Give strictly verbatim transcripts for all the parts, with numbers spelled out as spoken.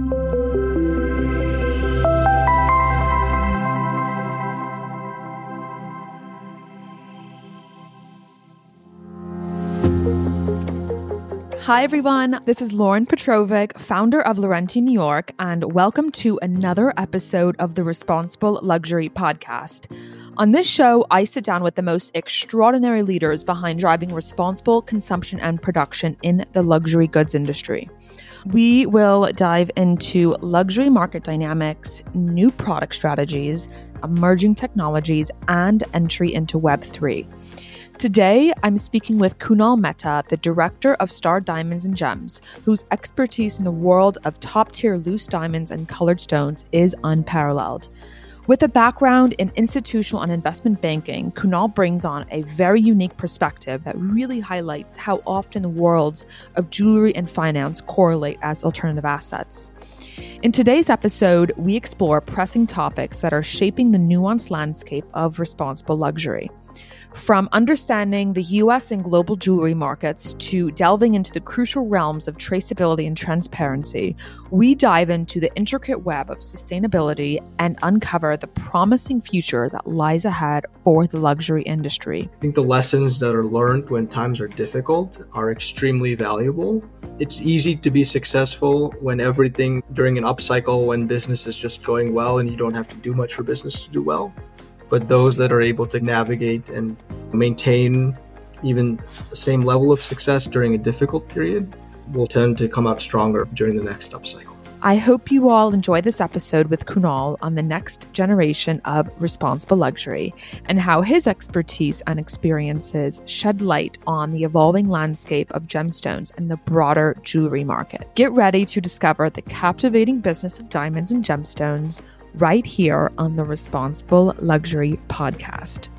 Hi, everyone. This is Lauren Petrovic, founder of Laurenti New York, and welcome to another episode of the Responsible Luxury Podcast. On this show, I sit down with the most extraordinary leaders behind driving responsible consumption and production in the luxury goods industry. We will dive into luxury market dynamics, new product strategies, emerging technologies, and entry into Web three. Today, I'm speaking with Kunal Mehta, the director of Star Diamonds and Gems, whose expertise in the world of top-tier loose diamonds and colored stones is unparalleled. With a background in institutional and investment banking, Kunal brings on a very unique perspective that really highlights how often the worlds of jewelry and finance correlate as alternative assets. In today's episode, we explore pressing topics that are shaping the nuanced landscape of responsible luxury. From understanding the U S and global jewelry markets to delving into the crucial realms of traceability and transparency, we dive into the intricate web of sustainability and uncover the promising future that lies ahead for the luxury industry. I think the lessons that are learned when times are difficult are extremely valuable. It's easy to be successful when everything during an upcycle, when business is just going well and you don't have to do much for business to do well. But those that are able to navigate and maintain even the same level of success during a difficult period will tend to come out stronger during the next upcycle. I hope you all enjoy this episode with Kunal on the next generation of responsible luxury and how his expertise and experiences shed light on the evolving landscape of gemstones and the broader jewelry market. Get ready to discover the captivating business of diamonds and gemstones right here on the Responsible Luxury Podcast.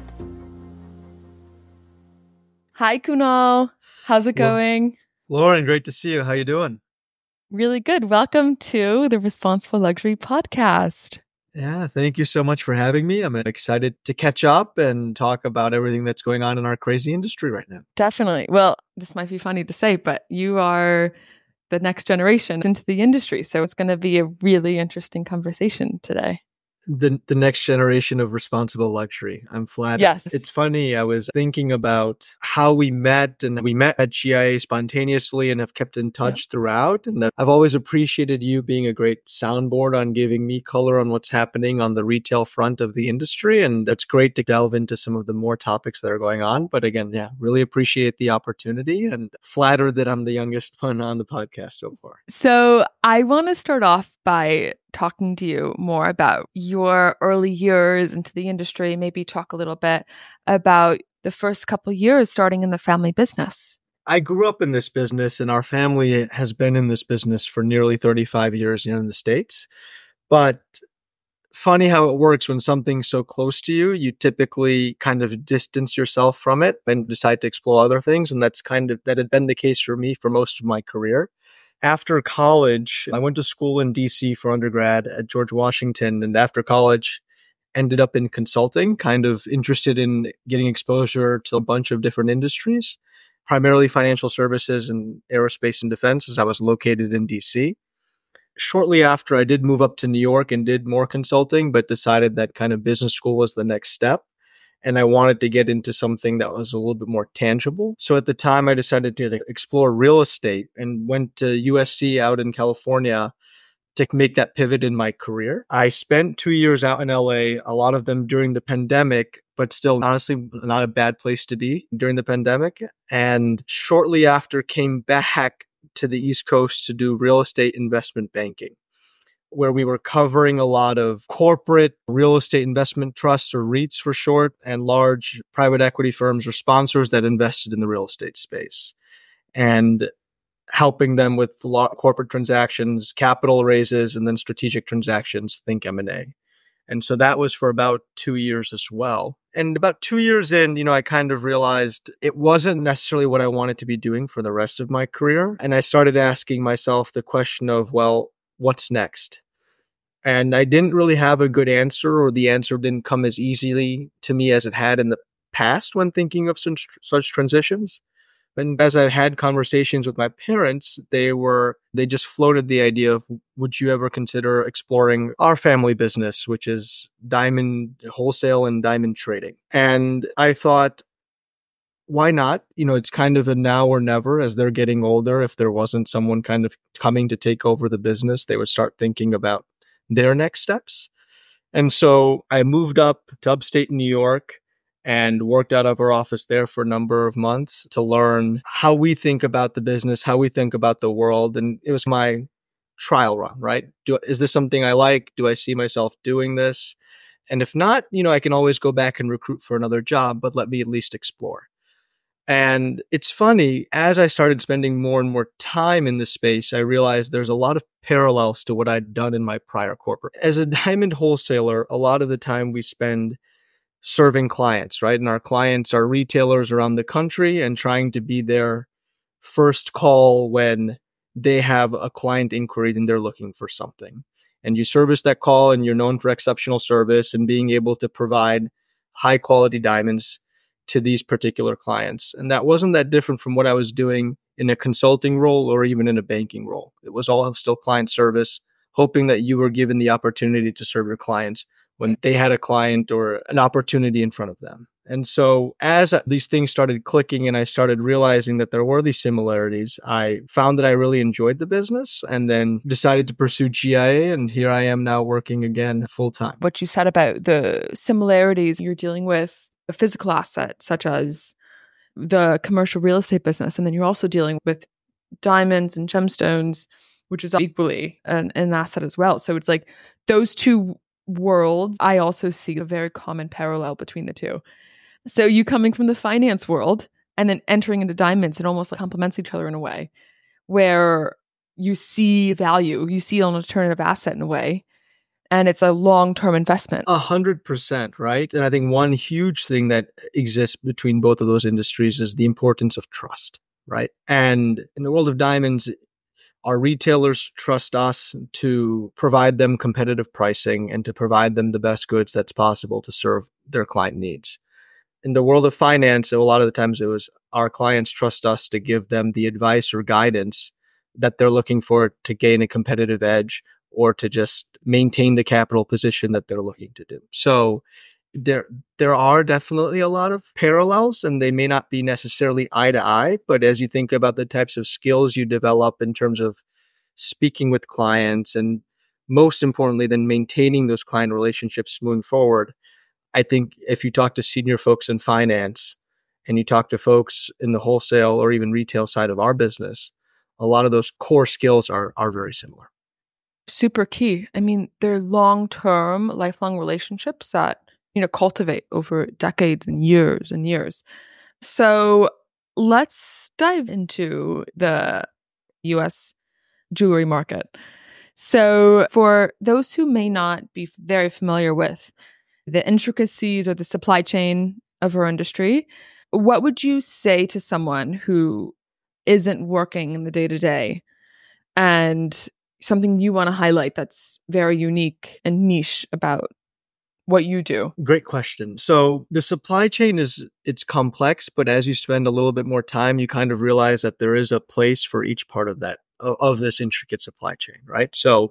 Hi, Kunal. How's it going? Lauren, great to see you. How you doing? Really good. Welcome to the Responsible Luxury Podcast. Yeah, thank you so much for having me. I'm excited to catch up and talk about everything that's going on in our crazy industry right now. Definitely. Well, this might be funny to say, but you are the next generation into the industry. So it's going to be a really interesting conversation today. The the next generation of responsible luxury. I'm flattered. Yes. It's funny. I was thinking about how we met, and we met at G I A spontaneously and have kept in touch yeah. throughout. And I've always appreciated you being a great soundboard on giving me color on what's happening on the retail front of the industry. And it's great to delve into some of the more topics that are going on. But again, yeah, really appreciate the opportunity and flattered that I'm the youngest one on the podcast so far. So I want to start off by talking to you more about your early years into the industry, maybe talk a little bit about the first couple of years starting in the family business. I grew up in this business, and our family has been in this business for nearly thirty-five years here in the States. But funny how it works when something's so close to you, you typically kind of distance yourself from it and decide to explore other things. And that's kind of, that had been the case for me for most of my career. After college, I went to school in D C for undergrad at George Washington, and after college, ended up in consulting, kind of interested in getting exposure to a bunch of different industries, primarily financial services and aerospace and defense, as I was located in D C. Shortly after, I did move up to New York and did more consulting, but decided that kind of business school was the next step. And I wanted to get into something that was a little bit more tangible. So at the time, I decided to explore real estate and went to U S C out in California to make that pivot in my career. I spent two years out in L A, a lot of them during the pandemic, but still honestly not a bad place to be during the pandemic. And shortly after, came back to the East Coast to do real estate investment banking, where we were covering a lot of corporate real estate investment trusts, or REITs for short, and large private equity firms or sponsors that invested in the real estate space, and helping them with corporate transactions, capital raises, and then strategic transactions, think M and A. And so that was for about two years as well. And about two years in, you know, I kind of realized it wasn't necessarily what I wanted to be doing for the rest of my career. And I started asking myself the question of, well, what's next? And I didn't really have a good answer, or the answer didn't come as easily to me as it had in the past when thinking of such, such transitions. And as I had conversations with my parents, they were, they just floated the idea of, would you ever consider exploring our family business, which is diamond wholesale and diamond trading? And I thought, why not? You know, it's kind of a now or never as they're getting older. If there wasn't someone kind of coming to take over the business, they would start thinking about their next steps. And so I moved up to upstate New York and worked out of our office there for a number of months to learn how we think about the business, how we think about the world. And it was my trial run, right? Do, is this something I like? Do I see myself doing this? And if not, you know, I can always go back and recruit for another job, but let me at least explore. And it's funny, as I started spending more and more time in this space, I realized there's a lot of parallels to what I'd done in my prior corporate. As a diamond wholesaler, a lot of the time we spend serving clients, right? And our clients are retailers around the country and trying to be their first call when they have a client inquiry and they're looking for something. And you service that call and you're known for exceptional service and being able to provide high quality diamonds to these particular clients. And that wasn't that different from what I was doing in a consulting role or even in a banking role. It was all still client service, hoping that you were given the opportunity to serve your clients when they had a client or an opportunity in front of them. And so as these things started clicking and I started realizing that there were these similarities, I found that I really enjoyed the business and then decided to pursue G I A. And here I am now working again full time. What you said about the similarities, you're dealing with a physical asset such as the commercial real estate business. And then you're also dealing with diamonds and gemstones, which is equally an, an asset as well. So it's like those two worlds, I also see a very common parallel between the two. So you coming from the finance world and then entering into diamonds, it almost like complements each other in a way where you see value, you see an alternative asset in a way. And it's a long-term investment. A hundred percent, right? And I think one huge thing that exists between both of those industries is the importance of trust, right? And in the world of diamonds, our retailers trust us to provide them competitive pricing and to provide them the best goods that's possible to serve their client needs. In the world of finance, a lot of the times it was our clients trust us to give them the advice or guidance that they're looking for to gain a competitive edge or to just maintain the capital position that they're looking to do. So there there are definitely a lot of parallels, and they may not be necessarily eye to eye, but as you think about the types of skills you develop in terms of speaking with clients and most importantly, then maintaining those client relationships moving forward, I think if you talk to senior folks in finance and you talk to folks in the wholesale or even retail side of our business, a lot of those core skills are are very similar. Super key. I mean, they're long-term, lifelong relationships that, you know, cultivate over decades and years and years. So let's dive into the U S jewelry market. So for those who may not be very familiar with the intricacies or the supply chain of our industry, what would you say to someone who isn't working in the day-to-day and something you want to highlight that's very unique and niche about what you do? Great question. So the supply chain is, it's complex, but as you spend a little bit more time, you kind of realize that there is a place for each part of that, of this intricate supply chain, right? So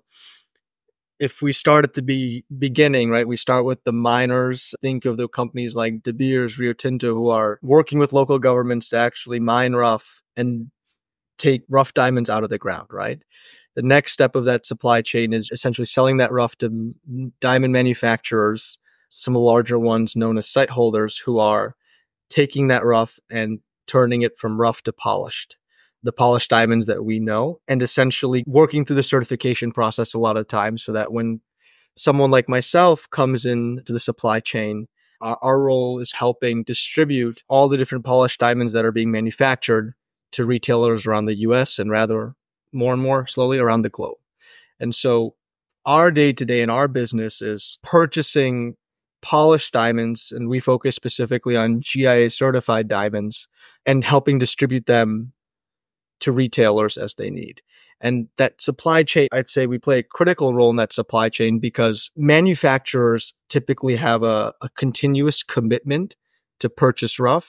if we start at the be- beginning, right, we start with the miners. Think of the companies like De Beers, Rio Tinto, who are working with local governments to actually mine rough and take rough diamonds out of the ground, right? The next step of that supply chain is essentially selling that rough to diamond manufacturers, some of the larger ones known as site holders, who are taking that rough and turning it from rough to polished, the polished diamonds that we know, and essentially working through the certification process a lot of times so that when someone like myself comes into the supply chain, our, our role is helping distribute all the different polished diamonds that are being manufactured to retailers around the U S and rather more and more slowly around the globe. And so our day-to-day in our business is purchasing polished diamonds, and we focus specifically on G I A certified diamonds and helping distribute them to retailers as they need. And that supply chain, I'd say we play a critical role in that supply chain because manufacturers typically have a, a continuous commitment to purchase rough,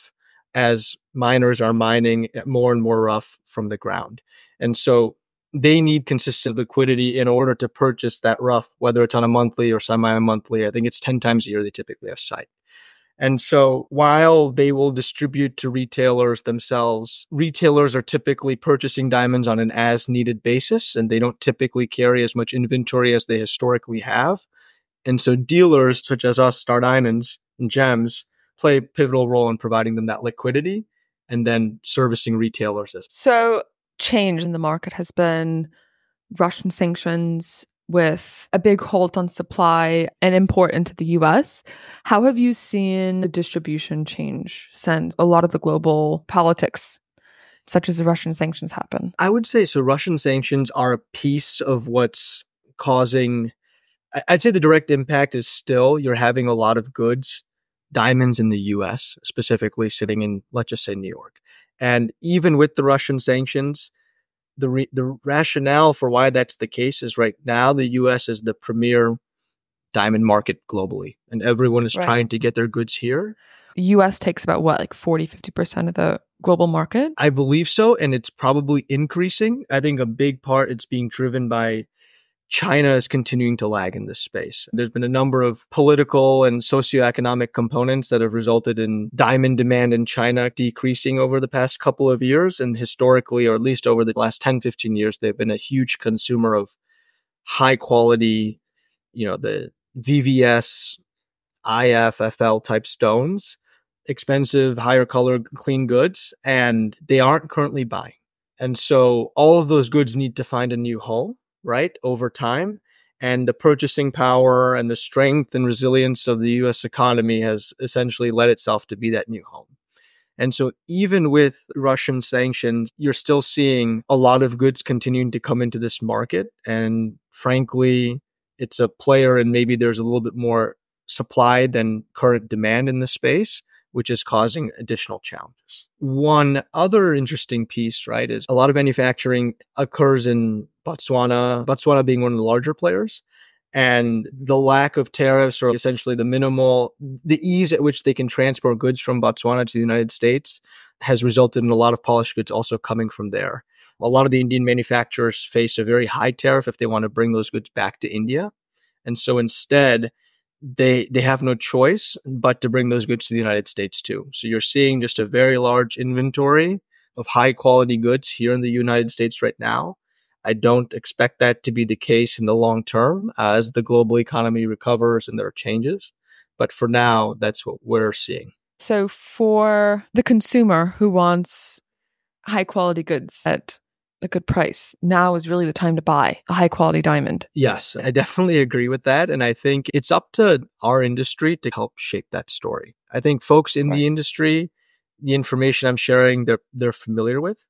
as miners are mining more and more rough from the ground. And so they need consistent liquidity in order to purchase that rough, whether it's on a monthly or semi-monthly. I think it's ten times a year they typically have sight. And so while they will distribute to retailers themselves, retailers are typically purchasing diamonds on an as-needed basis, and they don't typically carry as much inventory as they historically have. And so dealers such as us, Star Diamonds and Gems, play a pivotal role in providing them that liquidity and then servicing retailers. As So change in the market has been Russian sanctions with a big halt on supply and import into the U S. How have you seen the distribution change since a lot of the global politics, such as the Russian sanctions, happen? I would say so. Russian sanctions are a piece of what's causing, I'd say the direct impact is still you're having a lot of goods, diamonds in the U S, specifically sitting in, let's just say, New York. And even with the Russian sanctions, The re- the rationale for why that's the case is right now the U S is the premier diamond market globally, and everyone is Right. trying to get their goods here. The U S takes about what, like forty, fifty percent of the global market? I believe so, and it's probably increasing. I think a big part it's being driven by China is continuing to lag in this space. There's been a number of political and socioeconomic components that have resulted in diamond demand in China decreasing over the past couple of years. And historically, or at least over the last ten, fifteen years, they've been a huge consumer of high quality, you know, the V V S, I F, F L type stones, expensive, higher color, clean goods, and they aren't currently buying. And so all of those goods need to find a new home, right, over time. And the purchasing power and the strength and resilience of the U S economy has essentially led itself to be that new home. And so even with Russian sanctions, you're still seeing a lot of goods continuing to come into this market. And frankly, it's a player and maybe there's a little bit more supply than current demand in the space, which is causing additional challenges. One other interesting piece, right, is a lot of manufacturing occurs in Botswana, Botswana being one of the larger players. And the lack of tariffs, or essentially the minimal, the ease at which they can transport goods from Botswana to the United States, has resulted in a lot of polished goods also coming from there. A lot of the Indian manufacturers face a very high tariff if they want to bring those goods back to India. And so instead, they they have no choice but to bring those goods to the United States too. So you're seeing just a very large inventory of high quality goods here in the United States right now. I don't expect that to be the case in the long term as the global economy recovers and there are changes. But for now, that's what we're seeing. So for the consumer who wants high quality goods at a good price, now is really the time to buy a high quality diamond. Yes, I definitely agree with that. And I think it's up to our industry to help shape that story. I think folks in Right. the industry, the information I'm sharing, they're they're familiar with.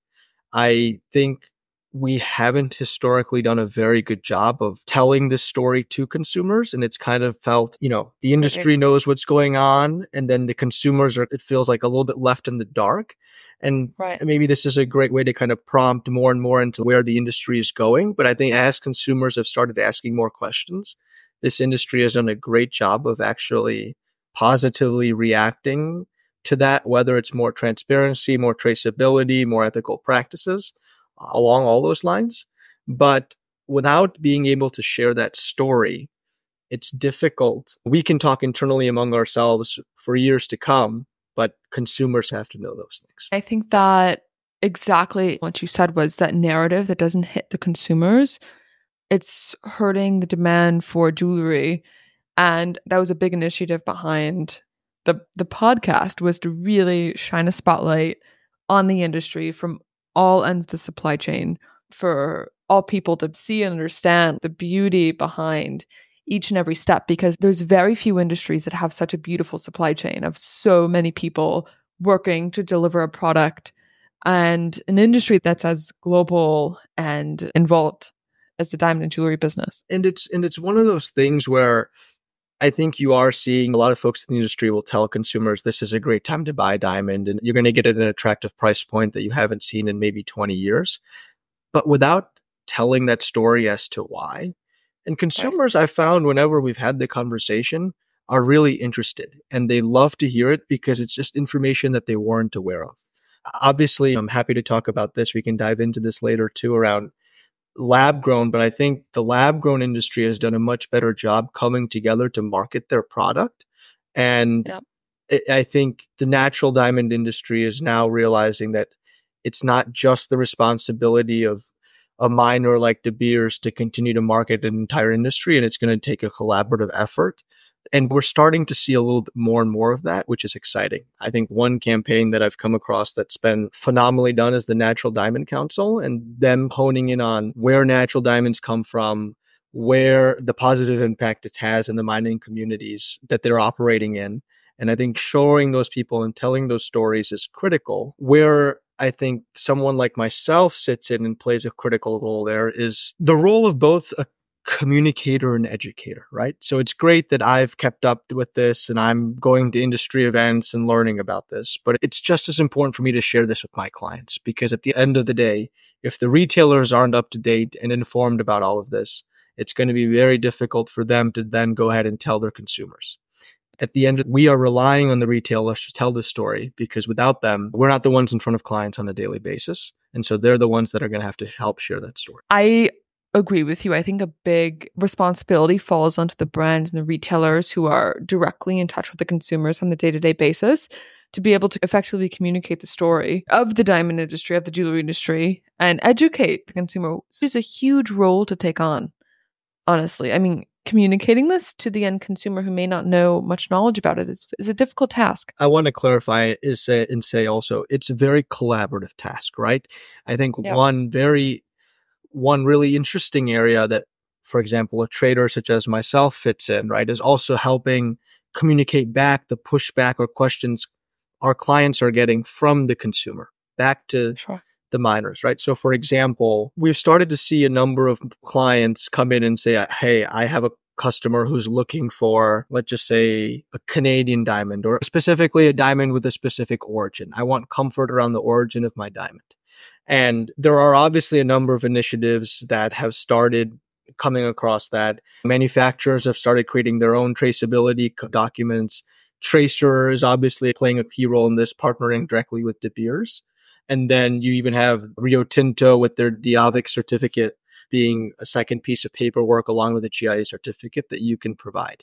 I think we haven't historically done a very good job of telling this story to consumers. And it's kind of felt, you know, the industry knows what's going on. And then the consumers are, it feels like a little bit left in the dark. And Right. maybe this is a great way to kind of prompt more and more into where the industry is going. But I think as consumers have started asking more questions, this industry has done a great job of actually positively reacting to that, whether it's more transparency, more traceability, more ethical practices along all those lines. But without being able to share that story, it's difficult. We can talk internally among ourselves for years to come, but consumers have to know those things. I think that exactly what you said was that narrative that doesn't hit the consumers, it's hurting the demand for jewelry. And that was a big initiative behind the the podcast, was to really shine a spotlight on the industry from all ends of the supply chain for all people to see and understand the beauty behind each and every step, because there's very few industries that have such a beautiful supply chain of so many people working to deliver a product, and an industry that's as global and involved as the diamond and jewelry business. And it's and it's one of those things where I think you are seeing a lot of folks in the industry will tell consumers this is a great time to buy a diamond and you're going to get it at an attractive price point that you haven't seen in maybe twenty years. But without telling that story as to why. And consumers, I found whenever we've had the conversation, are really interested and they love to hear it because it's just information that they weren't aware of. Obviously, I'm happy to talk about this. We can dive into this later too around lab grown, but I think the lab grown industry has done a much better job coming together to market their product. And Yep. I think the natural diamond industry is now realizing that it's not just the responsibility of a miner like De Beers to continue to market an entire industry, and it's going to take a collaborative effort. And we're starting to see a little bit more and more of that, which is exciting. I think one campaign that I've come across that's been phenomenally done is the Natural Diamond Council, and them honing in on where natural diamonds come from, where the positive impact it has in the mining communities that they're operating in. And I think showing those people and telling those stories is critical. Where I think someone like myself sits in and plays a critical role there is the role of both a communicator and educator, right? So it's great that I've kept up with this and I'm going to industry events and learning about this, but it's just as important for me to share this with my clients, because at the end of the day, if the retailers aren't up to date and informed about all of this, it's going to be very difficult for them to then go ahead and tell their consumers. At the end, we are relying on the retailers to tell this story, because without them, we're not the ones in front of clients on a daily basis. And so they're the ones that are going to have to help share that story. I agree with you. I think a big responsibility falls onto the brands and the retailers who are directly in touch with the consumers on the day-to-day basis to be able to effectively communicate the story of the diamond industry, of the jewelry industry, and educate the consumer. It's a huge role to take on, honestly. I mean, communicating this to the end consumer who may not know much knowledge about it is, is a difficult task. I want to clarify is say, and say also, it's a very collaborative task, right? I think Yeah. one very, one really interesting area that, for example, a trader such as myself fits in, right, is also helping communicate back the pushback or questions our clients are getting from the consumer back to Sure. the miners, right? So for example, we've started to see a number of clients come in and say, hey, I have a customer who's looking for, let's just say, a Canadian diamond, or specifically a diamond with a specific origin. I want comfort around the origin of my diamond. And there are obviously a number of initiatives that have started coming across that. Manufacturers have started creating their own traceability documents. Tracer is obviously playing a key role in this, partnering directly with De Beers. And then you even have Rio Tinto with their Diavic certificate being a second piece of paperwork along with a G I A certificate that you can provide.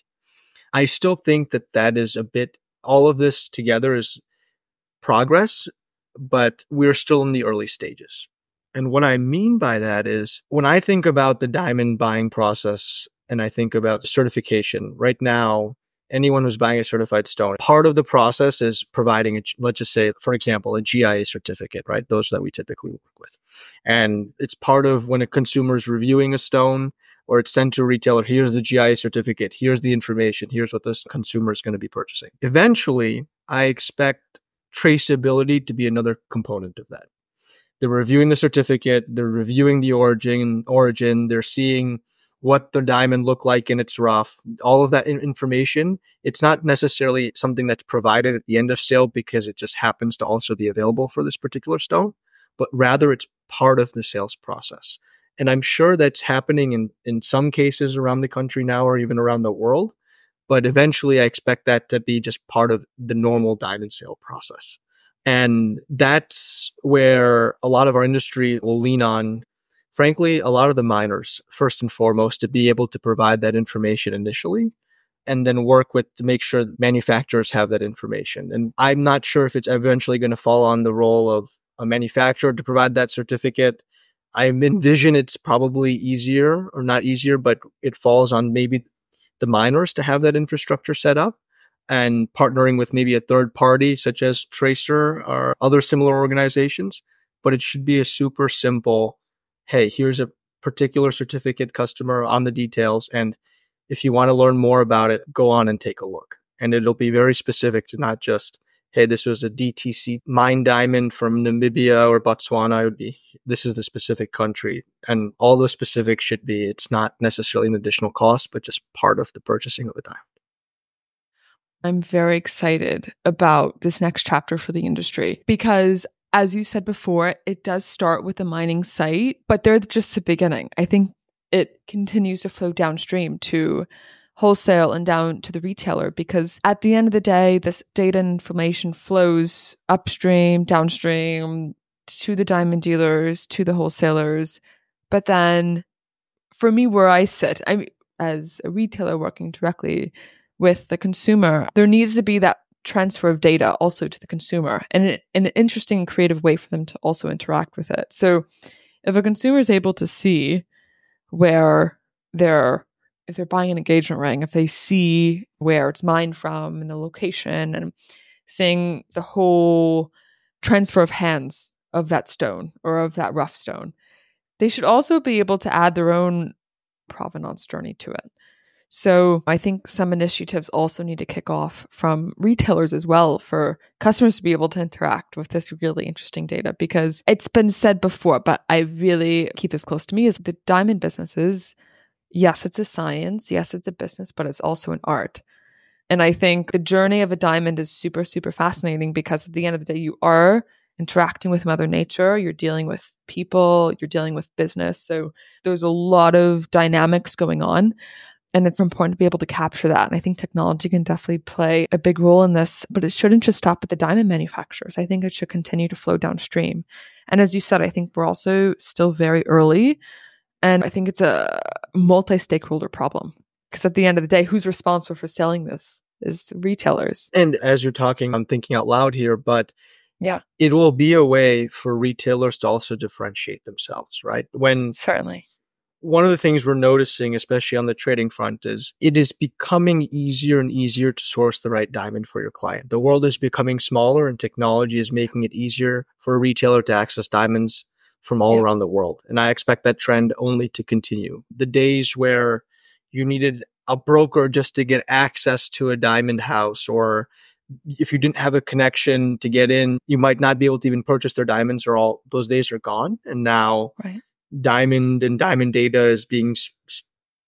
I still think that that is a bit, all of this together is progress, but we're still in the early stages. And what I mean by that is when I think about the diamond buying process and I think about certification, right now, anyone who's buying a certified stone, part of the process is providing, a, let's just say, for example, a G I A certificate, right? Those that we typically work with. And it's part of when a consumer is reviewing a stone or it's sent to a retailer, here's the G I A certificate, here's the information, here's what this consumer is going to be purchasing. Eventually, I expect traceability to be another component of that. They're reviewing the certificate, they're reviewing the origin, origin, they're seeing what the diamond looked like in its rough, all of that information. It's not necessarily something that's provided at the end of sale because it just happens to also be available for this particular stone, but rather it's part of the sales process. And I'm sure that's happening in, in some cases around the country now or even around the world. But eventually I expect that to be just part of the normal diamond sale process. And that's where a lot of our industry will lean on, frankly, a lot of the miners, first and foremost, to be able to provide that information initially and then work with to make sure manufacturers have that information. And I'm not sure if it's eventually going to fall on the role of a manufacturer to provide that certificate. I envision it's probably easier or not easier, but it falls on maybe the miners to have that infrastructure set up and partnering with maybe a third party such as Tracer or other similar organizations. But it should be a super simple, hey, here's a particular certificate customer on the details. And if you want to learn more about it, go on and take a look. And it'll be very specific to not just, hey, this was a D T C mine diamond from Namibia or Botswana. It would be, this is the specific country. And all the specifics should be, it's not necessarily an additional cost, but just part of the purchasing of a diamond. I'm very excited about this next chapter for the industry because, as you said before, it does start with the mining site, but they're just the beginning. I think it continues to flow downstream to wholesale and down to the retailer, because at the end of the day, this data and information flows upstream, downstream, to the diamond dealers, to the wholesalers. But then for me, where I sit, I mean, as a retailer working directly with the consumer, there needs to be that transfer of data also to the consumer, and in an interesting and creative way for them to also interact with it. So if a consumer is able to see where they're, if they're buying an engagement ring, if they see where it's mined from and the location, and seeing the whole transfer of hands of that stone or of that rough stone, they should also be able to add their own provenance journey to it. So I think some initiatives also need to kick off from retailers as well for customers to be able to interact with this really interesting data, because it's been said before, but I really keep this close to me, is the diamond businesses, yes, it's a science, yes, it's a business, but it's also an art. And I think the journey of a diamond is super, super fascinating, because at the end of the day, you are interacting with Mother Nature, you're dealing with people, you're dealing with business. So there's a lot of dynamics going on. And it's important to be able to capture that. And I think technology can definitely play a big role in this, but it shouldn't just stop at the diamond manufacturers. I think it should continue to flow downstream. And as you said, I think we're also still very early. And I think it's a multi-stakeholder problem, because at the end of the day, who's responsible for selling this is retailers. And as you're talking, I'm thinking out loud here, but yeah, it will be a way for retailers to also differentiate themselves, right? When certainly. One of the things we're noticing, especially on the trading front, is it is becoming easier and easier to source the right diamond for your client. The world is becoming smaller, and technology is making it easier for a retailer to access diamonds from all yeah. around the world. And I expect that trend only to continue. The days where you needed a broker just to get access to a diamond house, or if you didn't have a connection to get in, you might not be able to even purchase their diamonds, or all those days are gone. And now right. diamond and diamond data is being s-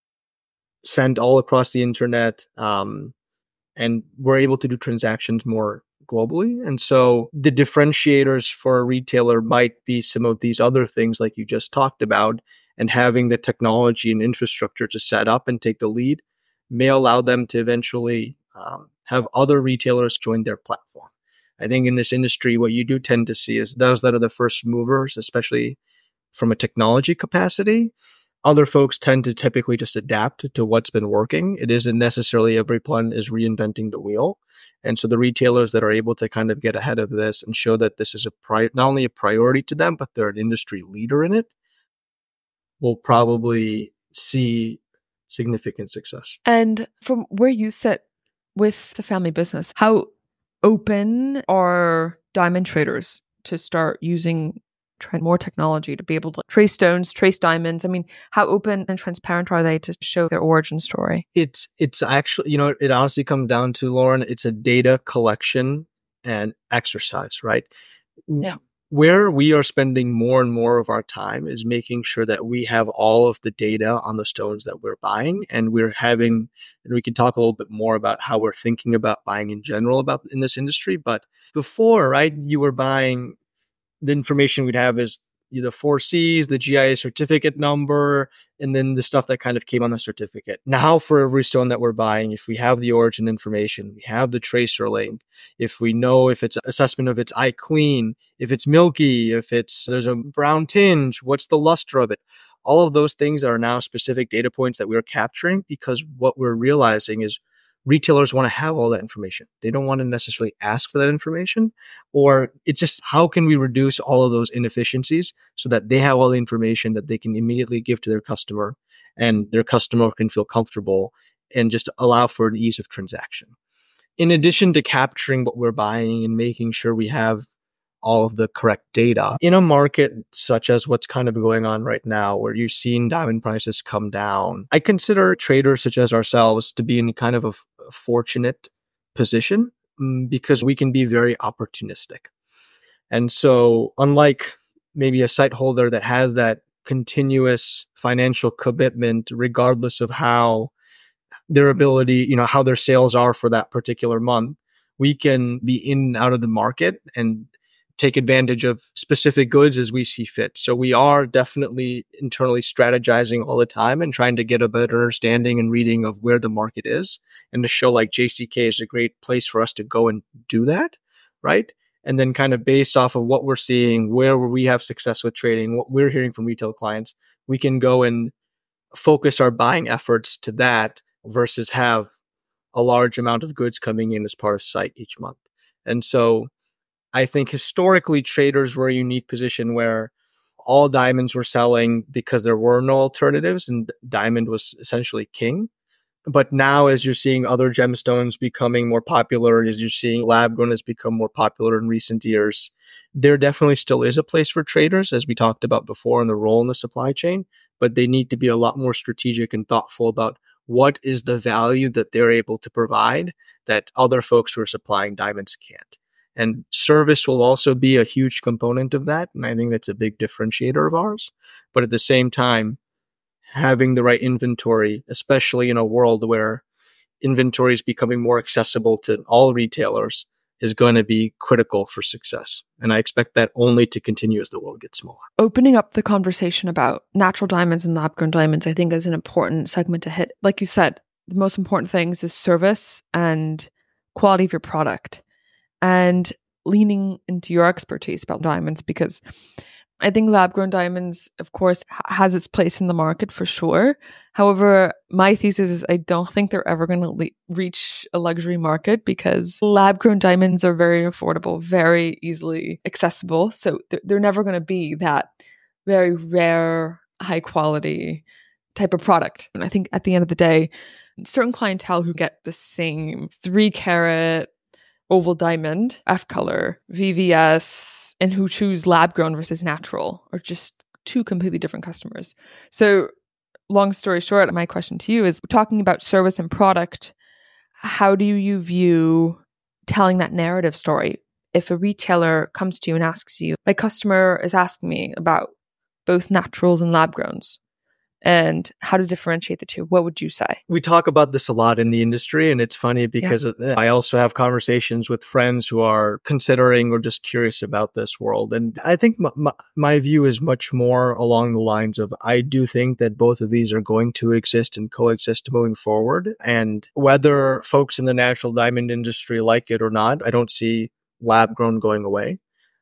sent all across the internet, um, and we're able to do transactions more globally. And so the differentiators for a retailer might be some of these other things like you just talked about, and having the technology and infrastructure to set up and take the lead may allow them to eventually um, have other retailers join their platform. I think in this industry, what you do tend to see is those that are the first movers, especially from a technology capacity. Other folks tend to typically just adapt to what's been working. It isn't necessarily everyone is reinventing the wheel. And so the retailers that are able to kind of get ahead of this and show that this is a pri- not only a priority to them, but they're an industry leader in it, will probably see significant success. And from where you sit with the family business, how open are diamond traders to start using more technology to be able to trace stones, trace diamonds? I mean, how open and transparent are they to show their origin story? It's it's actually, you know, it honestly comes down to, Lauren, it's a data collection and exercise, right? Yeah. Where we are spending more and more of our time is making sure that we have all of the data on the stones that we're buying, and we're having, and we can talk a little bit more about how we're thinking about buying in general about in this industry. But before, right, you were buying, the information we'd have is the four C's, the G I A certificate number, and then the stuff that kind of came on the certificate. Now, for every stone that we're buying, if we have the origin information, we have the tracer link, if we know if it's assessment of its eye clean, if it's milky, if it's there's a brown tinge, what's the luster of it, all of those things are now specific data points that we're capturing, because what we're realizing is retailers want to have all that information. They don't want to necessarily ask for that information, or it's just, how can we reduce all of those inefficiencies so that they have all the information that they can immediately give to their customer, and their customer can feel comfortable and just allow for an ease of transaction. In addition to capturing what we're buying and making sure we have all of the correct data in a market such as what's kind of going on right now, where you've seen diamond prices come down, I consider traders such as ourselves to be in kind of a f- fortunate position, um, because we can be very opportunistic. And so unlike maybe a site holder that has that continuous financial commitment, regardless of how their ability, you know, how their sales are for that particular month, we can be in and out of the market and take advantage of specific goods as we see fit. So we are definitely internally strategizing all the time and trying to get a better understanding and reading of where the market is. And a show like J C K is a great place for us to go and do that, right? And then kind of based off of what we're seeing, where we have success with trading, what we're hearing from retail clients, we can go and focus our buying efforts to that versus have a large amount of goods coming in as part of site each month. And so I think historically traders were a unique position where all diamonds were selling because there were no alternatives and diamond was essentially king. But now as you're seeing other gemstones becoming more popular, as you're seeing lab grown has become more popular in recent years, there definitely still is a place for traders, as we talked about before, in the role in the supply chain, but they need to be a lot more strategic and thoughtful about what is the value that they're able to provide that other folks who are supplying diamonds can't. And service will also be a huge component of that. And I think that's a big differentiator of ours. But at the same time, having the right inventory, especially in a world where inventory is becoming more accessible to all retailers, is going to be critical for success. And I expect that only to continue as the world gets smaller. Opening up the conversation about natural diamonds and lab-grown diamonds, I think, is an important segment to hit. Like you said, the most important things is service and quality of your product, and leaning into your expertise about diamonds, because I think lab-grown diamonds, of course, has its place in the market for sure. However, my thesis is I don't think they're ever going to le- reach a luxury market, because lab-grown diamonds are very affordable, very easily accessible. So they're, they're never going to be that very rare, high-quality type of product. And I think at the end of the day, certain clientele who get the same three-carat oval diamond, F color, V V S, and who choose lab grown versus natural are just two completely different customers. So long story short, my question to you is, talking about service and product, how do you view telling that narrative story? If a retailer comes to you and asks you, my customer is asking me about both naturals and lab growns, and how to differentiate the two, what would you say? We talk about this a lot in the industry, and it's funny because yeah. I also have conversations with friends who are considering or just curious about this world. And I think my, my, my view is much more along the lines of, I do think that both of these are going to exist and coexist moving forward. And whether folks in the natural diamond industry like it or not, I don't see lab grown going away.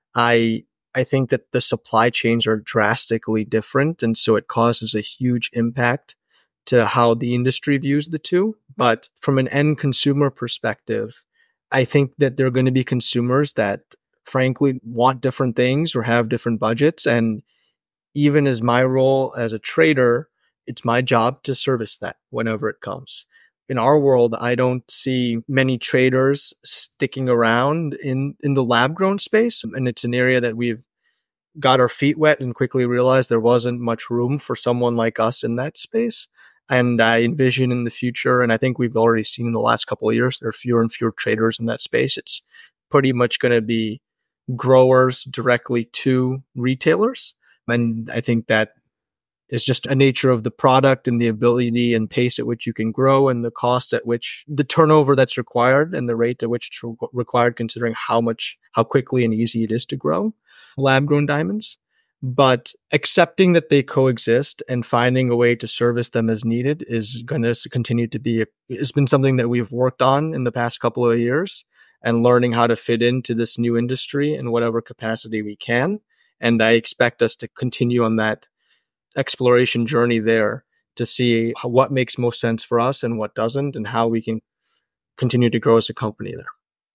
I I think that the supply chains are drastically different, and so it causes a huge impact to how the industry views the two. But from an end consumer perspective, I think that there are going to be consumers that frankly want different things or have different budgets. And even as my role as a trader, it's my job to service that whenever it comes. In our world, I don't see many traders sticking around in, in the lab-grown space. And it's an area that we've got our feet wet and quickly realized there wasn't much room for someone like us in that space. And I envision in the future, and I think we've already seen in the last couple of years, there are fewer and fewer traders in that space. It's pretty much going to be growers directly to retailers. And I think that is just a nature of the product and the ability and pace at which you can grow, and the cost at which the turnover that's required and the rate at which it's re- required, considering how much, how quickly and easy it is to grow lab grown diamonds. But accepting that they coexist and finding a way to service them as needed is going to continue to be, a, it's been something that we've worked on in the past couple of years, and learning how to fit into this new industry in whatever capacity we can. And I expect us to continue on that exploration journey there to see how, what makes most sense for us and what doesn't, and how we can continue to grow as a company there.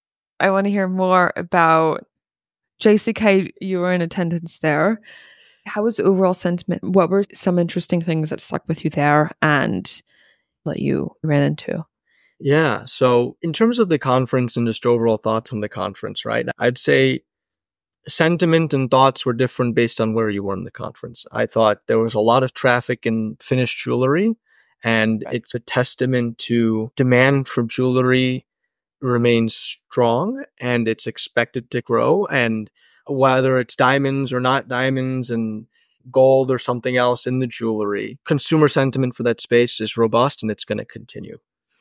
I want to hear more about J C K. You were in attendance there. How was the overall sentiment? What were some interesting things that stuck with you there and that you ran into? Yeah. So in terms of the conference and just overall thoughts on the conference, right? I'd say sentiment and thoughts were different based on where you were in the conference. I thought there was a lot of traffic in finished jewelry, and it's a testament to demand for jewelry remains strong and it's expected to grow. And whether it's diamonds or not diamonds and gold or something else in the jewelry, consumer sentiment for that space is robust and it's going to continue.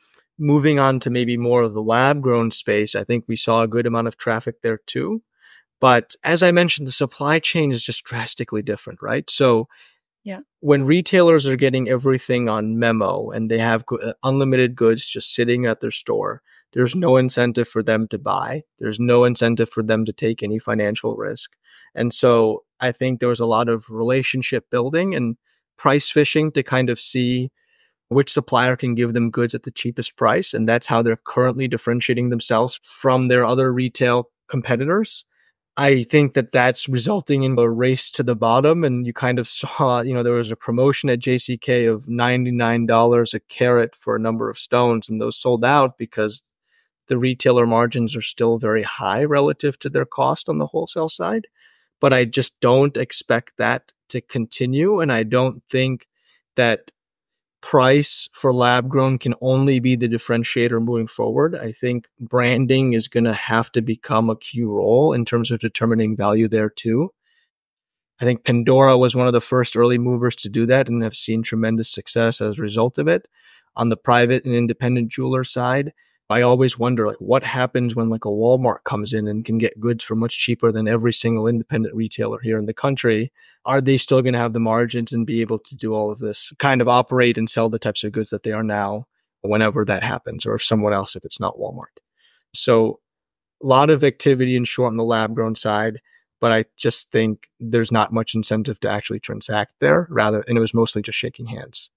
Moving on to maybe more of the lab grown space, I think we saw a good amount of traffic there too. But as I mentioned, the supply chain is just drastically different, right? So yeah, when retailers are getting everything on memo and they have go- unlimited goods just sitting at their store, there's no incentive for them to buy. There's no incentive for them to take any financial risk. And so I think there was a lot of relationship building and price fishing to kind of see which supplier can give them goods at the cheapest price. And that's how they're currently differentiating themselves from their other retail competitors. I think that that's resulting in a race to the bottom. And you kind of saw, you know, there was a promotion at J C K of ninety-nine dollars a carat for a number of stones, and those sold out because the retailer margins are still very high relative to their cost on the wholesale side. But I just don't expect that to continue. And I don't think that price for lab grown can only be the differentiator moving forward. I think branding is going to have to become a key role in terms of determining value there too. I think Pandora was one of the first early movers to do that and have seen tremendous success as a result of it. On the private and independent jeweler side, I always wonder, like, what happens when like a Walmart comes in and can get goods for much cheaper than every single independent retailer here in the country? Are they still going to have the margins and be able to do all of this, kind of operate and sell the types of goods that they are now whenever that happens, or if someone else, if it's not Walmart? So a lot of activity in short on the lab grown side, but I just think there's not much incentive to actually transact there, rather, and it was mostly just shaking hands.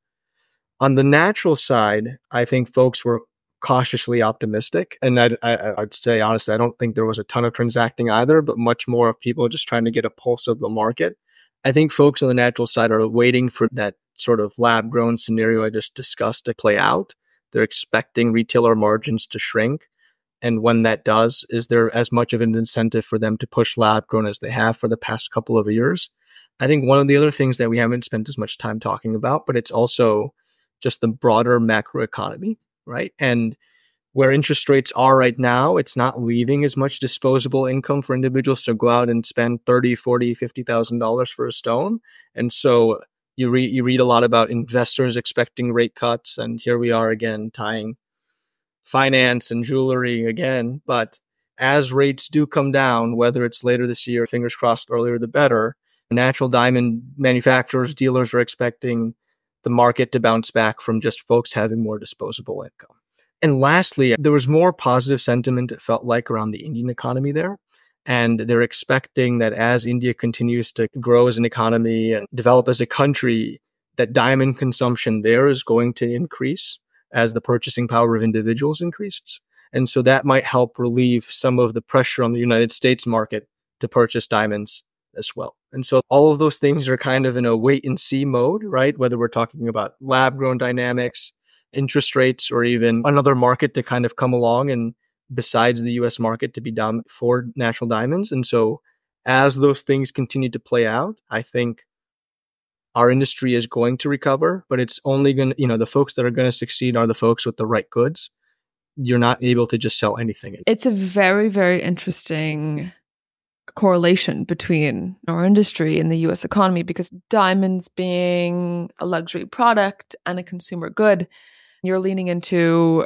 On the natural side, I think folks were cautiously optimistic. And I'd, I, I'd say, honestly, I don't think there was a ton of transacting either, but much more of people just trying to get a pulse of the market. I think folks on the natural side are waiting for that sort of lab grown scenario I just discussed to play out. They're expecting retailer margins to shrink. And when that does, is there as much of an incentive for them to push lab grown as they have for the past couple of years? I think one of the other things that we haven't spent as much time talking about, but it's also just the broader macroeconomy, right? And where interest rates are right now, it's not leaving as much disposable income for individuals to go out and spend thirty, forty, fifty thousand dollars for a stone. And so you read you read a lot about investors expecting rate cuts, and here we are again tying finance and jewelry again. But as rates do come down, whether it's later this year, fingers crossed, earlier the better, natural diamond manufacturers, dealers are expecting the market to bounce back from just folks having more disposable income. And lastly, there was more positive sentiment, it felt like, around the Indian economy there. And they're expecting that as India continues to grow as an economy and develop as a country, that diamond consumption there is going to increase as the purchasing power of individuals increases. And so that might help relieve some of the pressure on the United States market to purchase diamonds as well. And so all of those things are kind of in a wait and see mode, right? Whether we're talking about lab grown dynamics, interest rates, or even another market to kind of come along and besides the U S market to be dominant for natural diamonds. And so as those things continue to play out, I think our industry is going to recover, but it's only going to, you know, the folks that are going to succeed are the folks with the right goods. You're not able to just sell anything. It's a very, very interesting correlation between our industry and the U S economy, because diamonds being a luxury product and a consumer good, you're leaning into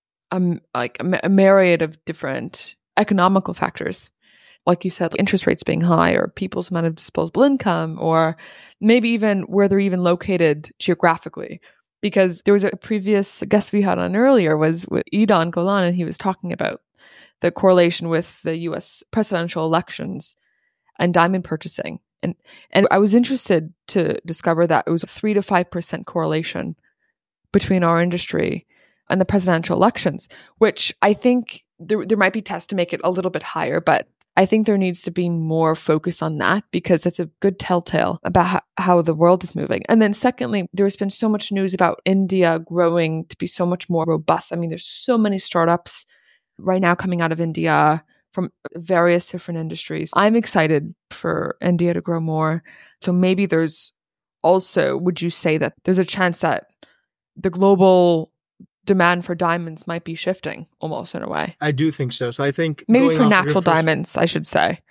um, like a, a myriad of different economical factors. Like you said, interest rates being high, or people's amount of disposable income, or maybe even where they're even located geographically. Because there was a previous guest we had on earlier was with Edan Golan, and he was talking about the correlation with the U S presidential elections and diamond purchasing. And and I was interested to discover that it was a three to five percent correlation between our industry and the presidential elections, which I think there there might be tests to make it a little bit higher, but I think there needs to be more focus on that because it's a good telltale about how, how the world is moving. And then secondly, there's been so much news about India growing to be so much more robust. I mean, there's so many startups right now coming out of India from various different industries. I'm excited for India to grow more. So maybe there's also, would you say that there's a chance that the global demand for diamonds might be shifting almost in a way? I do think so. So I think maybe for natural first, diamonds, I should say.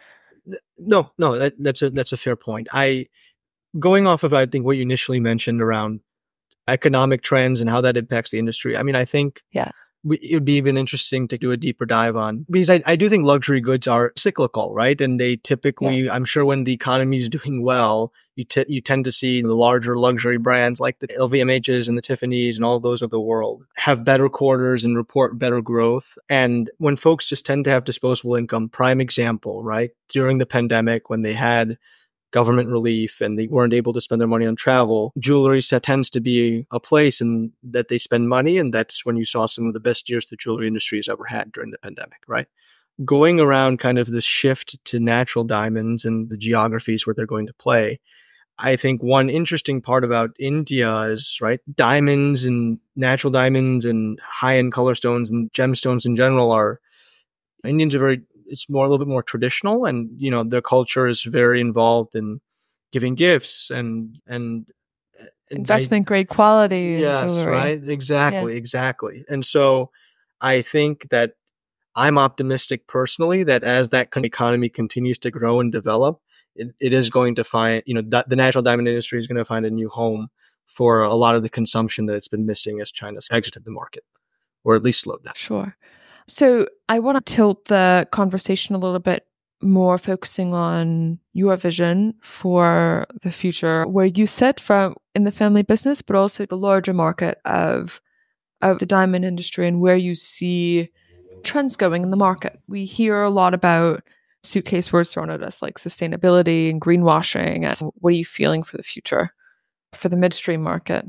No, no, that, that's a that's a fair point. I going off of I think what you initially mentioned around economic trends and how that impacts the industry. I mean, I think yeah. we, it would be even interesting to do a deeper dive on, because I, I do think luxury goods are cyclical, right? And they typically, yeah. I'm sure when the economy is doing well, you t- you tend to see the larger luxury brands like the L V M Hs and the Tiffany's and all of those of the world have better quarters and report better growth. And when folks just tend to have disposable income, prime example, right? During the pandemic, when they had government relief and they weren't able to spend their money on travel, jewelry set tends to be a place and that they spend money. And that's when you saw some of the best years the jewelry industry has ever had during the pandemic, right? Going around kind of this shift to natural diamonds and the geographies where they're going to play. I think one interesting part about India is, right, diamonds and natural diamonds and high-end color stones and gemstones in general are, Indians are very, it's more, a little bit more traditional, and, you know, their culture is very involved in giving gifts and, and, and investment grade quality. Yes, jewelry. Right. Exactly. Yeah. Exactly. And so I think that I'm optimistic personally that as that economy continues to grow and develop, it, it is going to find, you know, th- the natural diamond industry is going to find a new home for a lot of the consumption that it's been missing as China's exited the market, or at least slowed down. Sure. So I want to tilt the conversation a little bit more, focusing on your vision for the future, where you sit from in the family business, but also the larger market of of the diamond industry and where you see trends going in the market. We hear a lot about suitcase words thrown at us like sustainability and greenwashing. And what are you feeling for the future for the midstream market?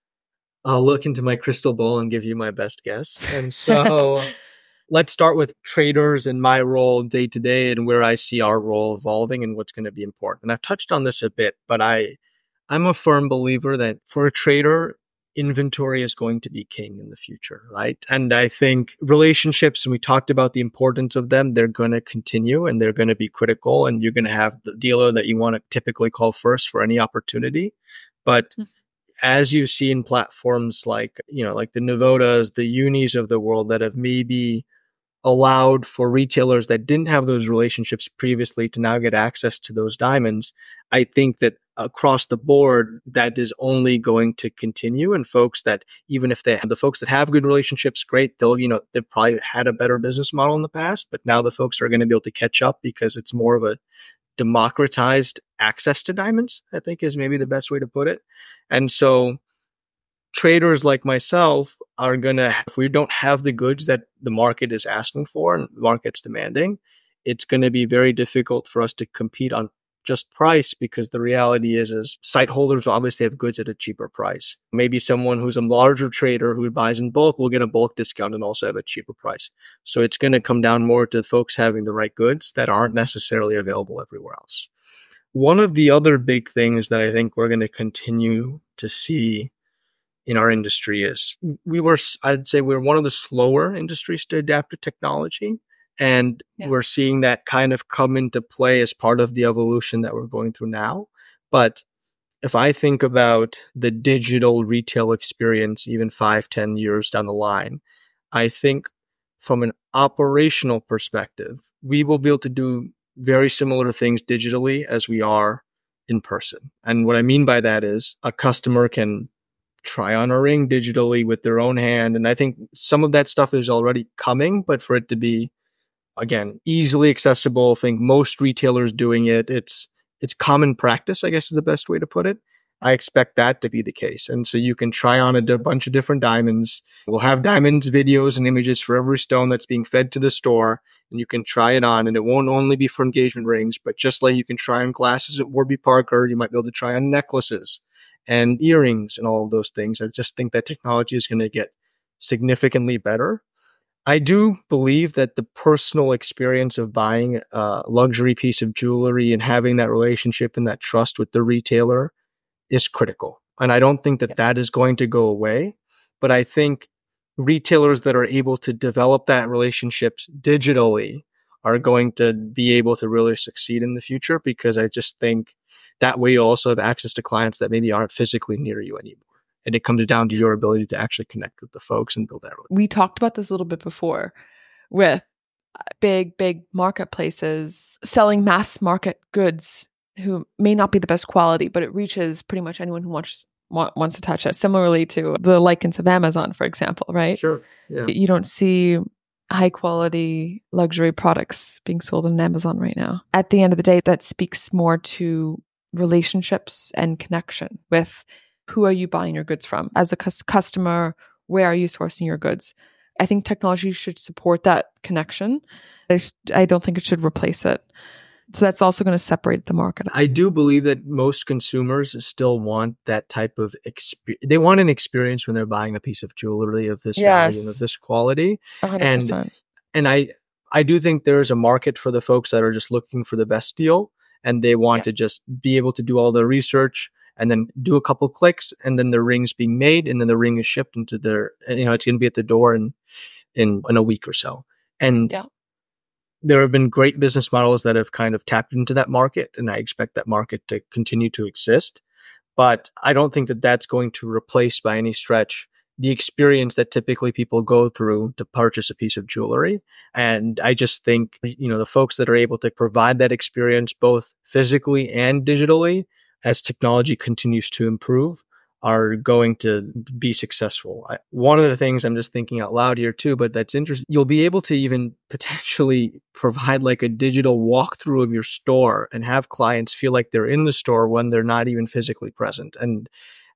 I'll look into my crystal ball and give you my best guess. And so let's start with traders and my role day to day and where I see our role evolving and what's going to be important. And I've touched on this a bit, but I, I'm a firm believer that for a trader, inventory is going to be king in the future, right? And I think relationships, and we talked about the importance of them, they're going to continue and they're going to be critical. And you're going to have the dealer that you want to typically call first for any opportunity. But mm-hmm. as you see in platforms like, you know, like the Novotas, the Unis of the world that have maybe allowed for retailers that didn't have those relationships previously to now get access to those diamonds, I think that across the board, that is only going to continue. And folks that, even if they have the folks that have good relationships, great, they'll, you know, they've probably had a better business model in the past, but now the folks are going to be able to catch up because it's more of a democratized access to diamonds, I think is maybe the best way to put it. And so traders like myself are going to, if we don't have the goods that the market is asking for and the market's demanding, it's going to be very difficult for us to compete on just price, because the reality is, is site holders obviously have goods at a cheaper price. Maybe someone who's a larger trader who buys in bulk will get a bulk discount and also have a cheaper price. So it's going to come down more to folks having the right goods that aren't necessarily available everywhere else. One of the other big things that I think we're going to continue to see in our industry is we were, I'd say we're one of the slower industries to adapt to technology. And yeah. we're seeing that kind of come into play as part of the evolution that we're going through now. But if I think about the digital retail experience, even five, ten years down the line, I think from an operational perspective, we will be able to do very similar things digitally as we are in person. And what I mean by that is a customer can try on a ring digitally with their own hand. And I think some of that stuff is already coming, but for it to be, again, easily accessible, I think most retailers doing it, it's it's common practice, I guess is the best way to put it. I expect that to be the case. And so you can try on a d- bunch of different diamonds. We'll have diamonds, videos, and images for every stone that's being fed to the store, and you can try it on. And it won't only be for engagement rings, but just like you can try on glasses at Warby Parker, you might be able to try on necklaces and earrings and all of those things. I just think that technology is going to get significantly better. I do believe that the personal experience of buying a luxury piece of jewelry and having that relationship and that trust with the retailer is critical. And I don't think that yeah. that is going to go away. But I think retailers that are able to develop that relationships digitally are going to be able to really succeed in the future, because I just think that way you also have access to clients that maybe aren't physically near you anymore. And it comes down to your ability to actually connect with the folks and build that relationship. We talked about this a little bit before with big, big marketplaces selling mass market goods who may not be the best quality, but it reaches pretty much anyone who wants wa- wants to touch it. Similarly to the likeness of Amazon, for example, right? Sure. Yeah. You don't see high quality luxury products being sold on Amazon right now. At the end of the day, that speaks more to relationships and connection with who are you buying your goods from as a cus- customer, where are you sourcing your goods? I think technology should support that connection. I, sh- I don't think it should replace it. So that's also going to separate the market. I do believe that most consumers still want that type of experience. They want an experience when they're buying a piece of jewelry of this value and of Yes, this quality. one hundred And percent. and I I do think there's a market for the folks that are just looking for the best deal, and they want Yeah. to just be able to do all the research and then do a couple clicks, and then the ring's being made, and then the ring is shipped into their, and, you know, it's going to be at the door in in in a week or so. And Yeah. there have been great business models that have kind of tapped into that market, and I expect that market to continue to exist. But I don't think that that's going to replace by any stretch the experience that typically people go through to purchase a piece of jewelry. And I just think, you know, the folks that are able to provide that experience both physically and digitally as technology continues to improve are going to be successful. I, one of the things I'm just thinking out loud here too, but that's interesting, you'll be able to even potentially provide like a digital walkthrough of your store and have clients feel like they're in the store when they're not even physically present. And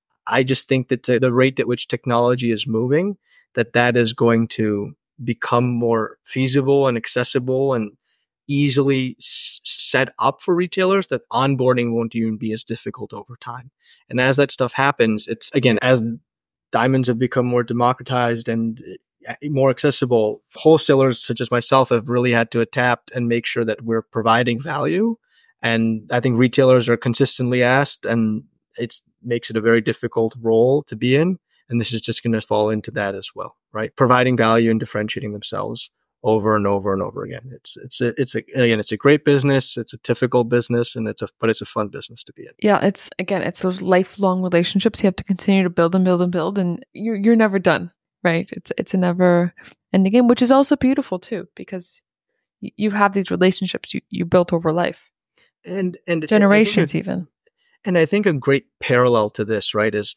I just think that to the rate at which technology is moving, that that is going to become more feasible and accessible and easily s- set up for retailers, that onboarding won't even be as difficult over time. And as that stuff happens, it's again, as diamonds have become more democratized and uh, more accessible, wholesalers such as myself have really had to adapt and make sure that we're providing value. And I think retailers are consistently asked, and it makes it a very difficult role to be in. And this is just going to fall into that as well, right? Providing value and differentiating themselves over and over and over again. It's it's a, it's a, again, it's a great business. It's a difficult business, and it's a but it's a fun business to be in. Yeah, it's again, it's those lifelong relationships you have to continue to build and build and build, and you're you're never done, right? It's it's a never ending game, which is also beautiful too, because y- you have these relationships you, you built over life, And and generations I think a, even. and I think a great parallel to this, right, is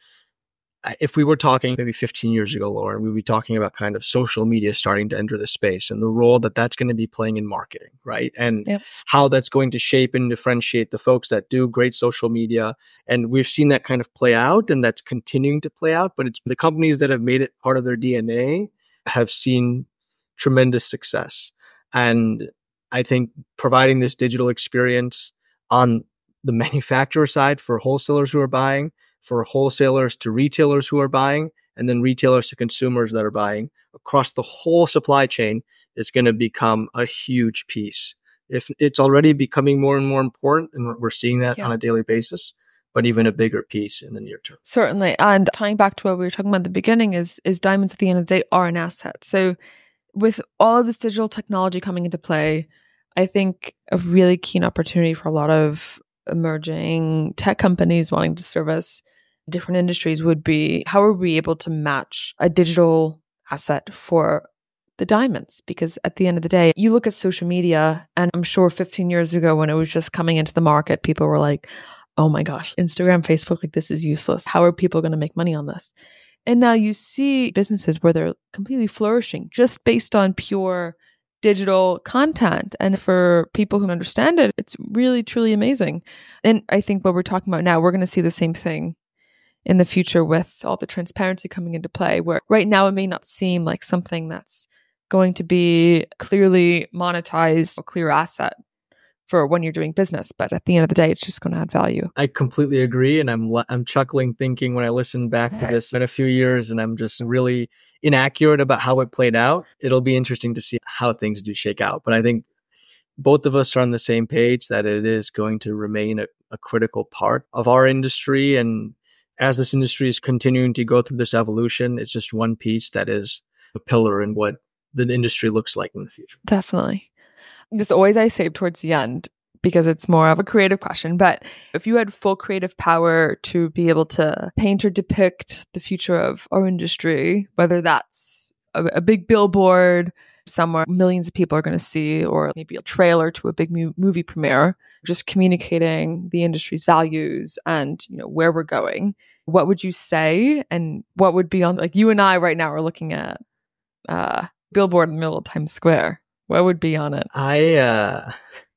if we were talking maybe fifteen years ago, Lauren, we'd be talking about kind of social media starting to enter the space and the role that that's going to be playing in marketing, right? And Yep. how that's going to shape and differentiate the folks that do great social media. And we've seen that kind of play out, and that's continuing to play out. But it's the companies that have made it part of their D N A have seen tremendous success. And I think providing this digital experience on the manufacturer side for wholesalers who are buying, for wholesalers to retailers who are buying, and then retailers to consumers that are buying across the whole supply chain is going to become a huge piece. If it's already becoming more and more important, and we're seeing that Yeah. on a daily basis, but even a bigger piece in the near term. Certainly. And tying back to what we were talking about at the beginning is is diamonds at the end of the day are an asset. So with all of this digital technology coming into play, I think a really keen opportunity for a lot of emerging tech companies wanting to service different industries would be, how are we able to match a digital asset for the diamonds? Because at the end of the day, you look at social media, and I'm sure fifteen years ago when it was just coming into the market, people were like, oh my gosh, Instagram, Facebook, like this is useless. How are people going to make money on this? And now you see businesses where they're completely flourishing just based on pure digital content. And for people who understand it, it's really, truly amazing. And I think what we're talking about now, we're going to see the same thing in the future with all the transparency coming into play, where right now it may not seem like something that's going to be clearly monetized, a clear asset for when you're doing business, but at the end of the day, it's just going to add value. I completely agree, and I'm I'm chuckling thinking when I listen back to this in a few years, and I'm just really inaccurate about how it played out. It'll be interesting to see how things do shake out, but I think both of us are on the same page that it is going to remain a, a critical part of our industry. And as this industry is continuing to go through this evolution, it's just one piece that is a pillar in what the industry looks like in the future. Definitely. This always I save towards the end because it's more of a creative question. But if you had full creative power to be able to paint or depict the future of our industry, whether that's a, a big billboard somewhere millions of people are going to see, or maybe a trailer to a big mu- movie premiere, just communicating the industry's values and, you know, where we're going, what would you say? And what would be on, like you and I right now are looking at uh, billboard in the middle of Times Square. What would be on it? I, uh,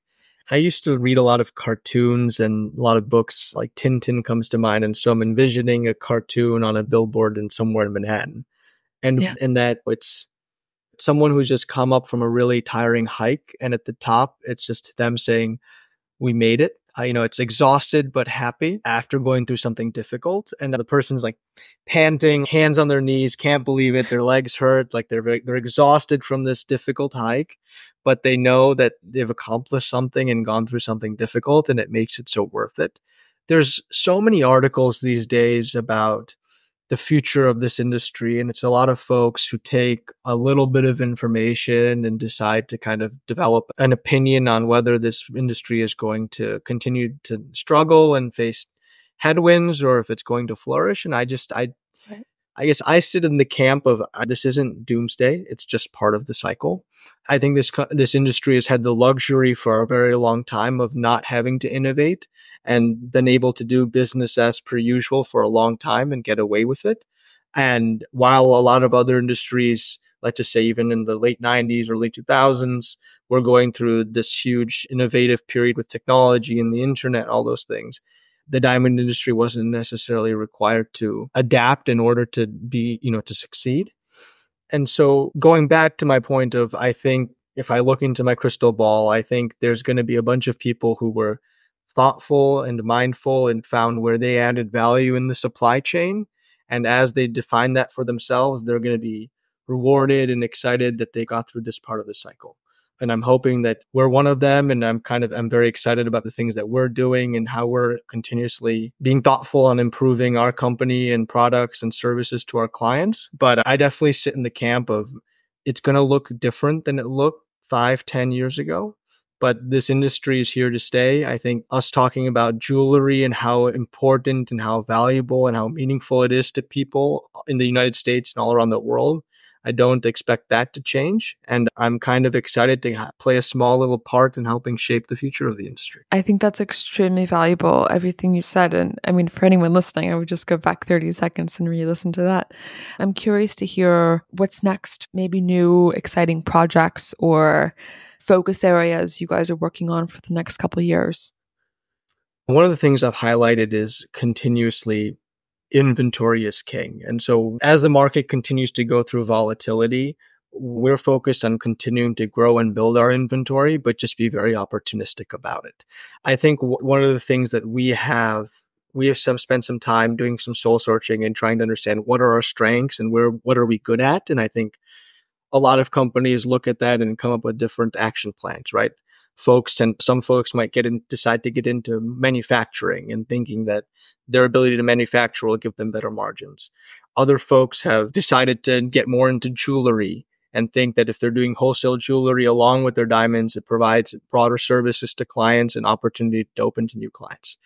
I used to read a lot of cartoons and a lot of books, like Tintin comes to mind. And so I'm envisioning a cartoon on a billboard in somewhere in Manhattan. And, Yeah. and that it's someone who's just come up from a really tiring hike. And at the top, it's just them saying, we made it. Uh, you know, it's exhausted but happy after going through something difficult. And the person's like panting, hands on their knees, can't believe it. Their legs hurt, like they're very, they're exhausted from this difficult hike, but they know that they've accomplished something and gone through something difficult, and it makes it so worth it. There's so many articles these days about the future of this industry. And it's a lot of folks who take a little bit of information and decide to kind of develop an opinion on whether this industry is going to continue to struggle and face headwinds or if it's going to flourish. And I just, I, Right. I guess I sit in the camp of uh, this isn't doomsday. It's just part of the cycle. I think this co- this industry has had the luxury for a very long time of not having to innovate and been able to do business as per usual for a long time and get away with it. And while a lot of other industries, let's just say even in the late nineties or late two thousands, were going through this huge innovative period with technology and the internet, all those things, the diamond industry wasn't necessarily required to adapt in order to be, you know, to succeed. And so going back to my point of, I think if I look into my crystal ball, I think there's going to be a bunch of people who were thoughtful and mindful and found where they added value in the supply chain. And as they define that for themselves, they're going to be rewarded and excited that they got through this part of the cycle. And I'm hoping that we're one of them. And I'm kind of, I'm very excited about the things that we're doing and how we're continuously being thoughtful on improving our company and products and services to our clients. But I definitely sit in the camp of it's going to look different than it looked five, ten years ago. But this industry is here to stay. I think us talking about jewelry and how important and how valuable and how meaningful it is to people in the United States and all around the world, I don't expect that to change. And I'm kind of excited to ha- play a small little part in helping shape the future of the industry. I think that's extremely valuable, everything you said. And I mean, for anyone listening, I would just go back thirty seconds and re-listen to that. I'm curious to hear what's next, maybe new exciting projects or focus areas you guys are working on for the next couple of years. One of the things I've highlighted is continuously inventory is king. And so as the market continues to go through volatility, we're focused on continuing to grow and build our inventory, but just be very opportunistic about it. I think w- one of the things that we have, we have some, spent some time doing some soul searching and trying to understand what are our strengths and where, what are we good at? And I think a lot of companies look at that and come up with different action plans, right? Folks tend, some folks might get in, decide to get into manufacturing and thinking that their ability to manufacture will give them better margins. Other folks have decided to get more into jewelry and think that if they're doing wholesale jewelry along with their diamonds, it provides broader services to clients and opportunity to open to new clients.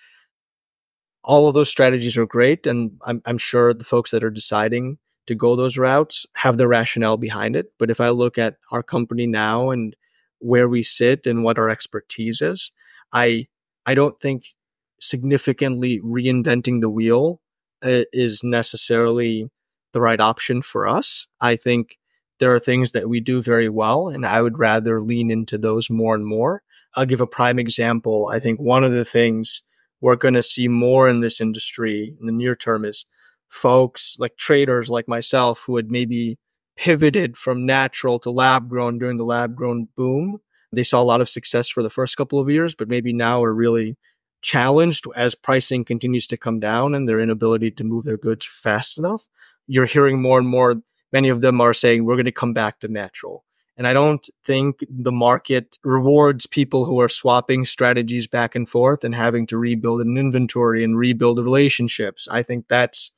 All of those strategies are great. And I'm, I'm sure the folks that are deciding to go those routes have the rationale behind it. But if I look at our company now and where we sit and what our expertise is, I I don't think significantly reinventing the wheel uh, is necessarily the right option for us. I think there are things that we do very well, and I would rather lean into those more and more. I'll give a prime example. I think one of the things we're going to see more in this industry in the near term is folks like traders like myself who had maybe pivoted from natural to lab grown during the lab grown boom. They saw a lot of success for the first couple of years, but maybe now are really challenged as pricing continues to come down and their inability to move their goods fast enough. You're hearing more and more, many of them are saying, we're going to come back to natural. And I don't think the market rewards people who are swapping strategies back and forth and having to rebuild an inventory and rebuild relationships. I think that's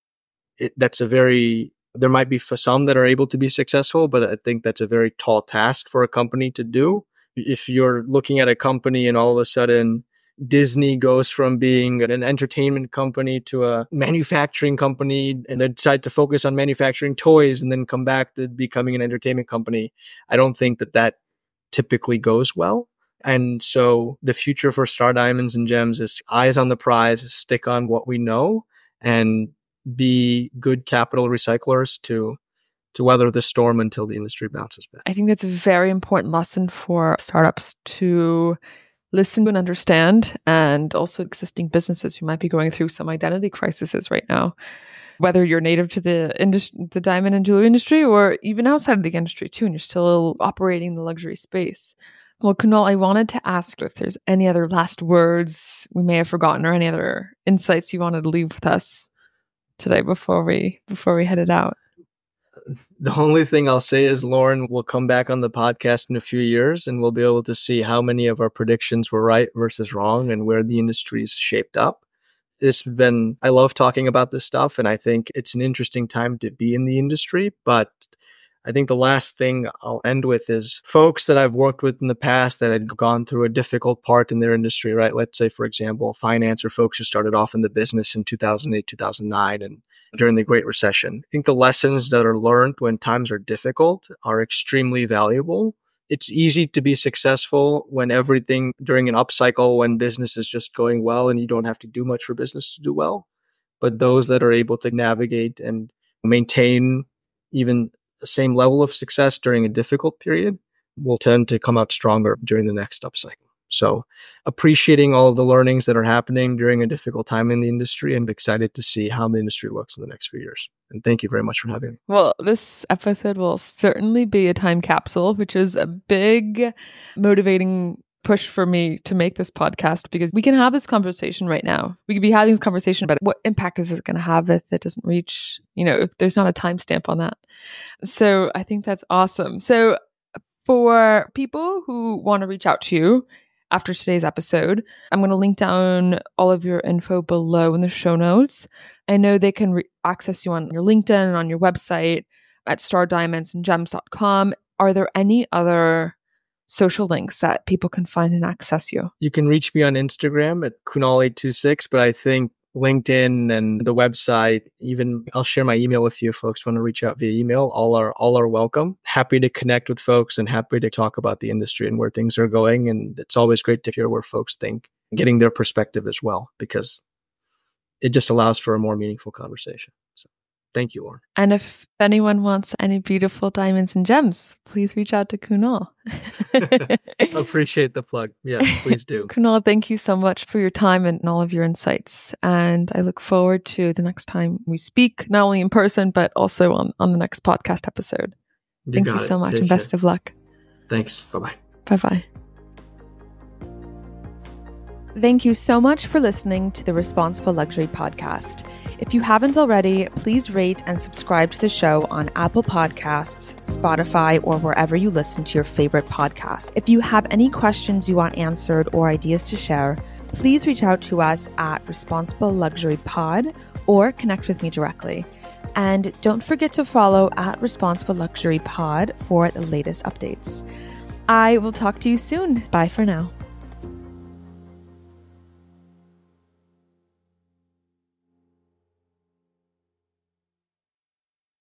It, that's a very, there might be for some that are able to be successful, but I think that's a very tall task for a company to do. If you're looking at a company and all of a sudden Disney goes from being an entertainment company to a manufacturing company and they decide to focus on manufacturing toys and then come back to becoming an entertainment company, I don't think that that typically goes well. And so the future for Star Diamonds and Gems is eyes on the prize, stick on what we know, and be good capital recyclers to to weather the storm until the industry bounces back. I think that's a very important lesson for startups to listen and understand, and also existing businesses who might be going through some identity crises right now. Whether you're native to the industry, the diamond and jewelry industry, or even outside of the industry too, and you're still operating the luxury space. Well, Kunal, I wanted to ask if there's any other last words we may have forgotten, or any other insights you wanted to leave with us today before we before we headed out. The only thing I'll say is, Lauren, we'll come back on the podcast in a few years and we'll be able to see how many of our predictions were right versus wrong and where the industry's shaped up. It's been, I love talking about this stuff, and I think it's an interesting time to be in the industry. But I think the last thing I'll end with is folks that I've worked with in the past that had gone through a difficult part in their industry, right? Let's say, for example, finance, or folks who started off in the business in two thousand eight, two thousand nine, and during the Great Recession. I think the lessons that are learned when times are difficult are extremely valuable. It's easy to be successful when everything during an upcycle, when business is just going well and you don't have to do much for business to do well. But those that are able to navigate and maintain even the same level of success during a difficult period will tend to come out stronger during the next upcycle. So appreciating all of the learnings that are happening during a difficult time in the industry, and excited to see how the industry looks in the next few years. And thank you very much for having me. Well, this episode will certainly be a time capsule, which is a big motivating push for me to make this podcast, because we can have this conversation right now. We could be having this conversation about what impact is it going to have if it doesn't reach, you know, if there's not a timestamp on that. So I think that's awesome. So for people who want to reach out to you after today's episode, I'm going to link down all of your info below in the show notes. I know they can re- access you on your LinkedIn and on your website at star diamonds and gems dot com. Are there any other social links that people can find and access you? You can reach me on Instagram at Kunal eight two six, but I think LinkedIn and the website, even I'll share my email with you if folks want to reach out via email. All are all are welcome. Happy to connect with folks and happy to talk about the industry and where things are going. And it's always great to hear where folks think, getting their perspective as well, because it just allows for a more meaningful conversation. So thank you, Lauren. And if anyone wants any beautiful diamonds and gems, please reach out to Kunal. Appreciate the plug. Yes, please do. Kunal, thank you so much for your time and all of your insights. And I look forward to the next time we speak, not only in person, but also on, on the next podcast episode. You thank you so it. much. Take and best care. of luck. Thanks. Bye-bye. Bye-bye. Thank you so much for listening to the Responsible Luxury Podcast. If you haven't already, please rate and subscribe to the show on Apple Podcasts, Spotify, or wherever you listen to your favorite podcasts. If you have any questions you want answered or ideas to share, please reach out to us at Responsible Luxury Pod or connect with me directly. And don't forget to follow at Responsible Luxury Pod for the latest updates. I will talk to you soon. Bye for now.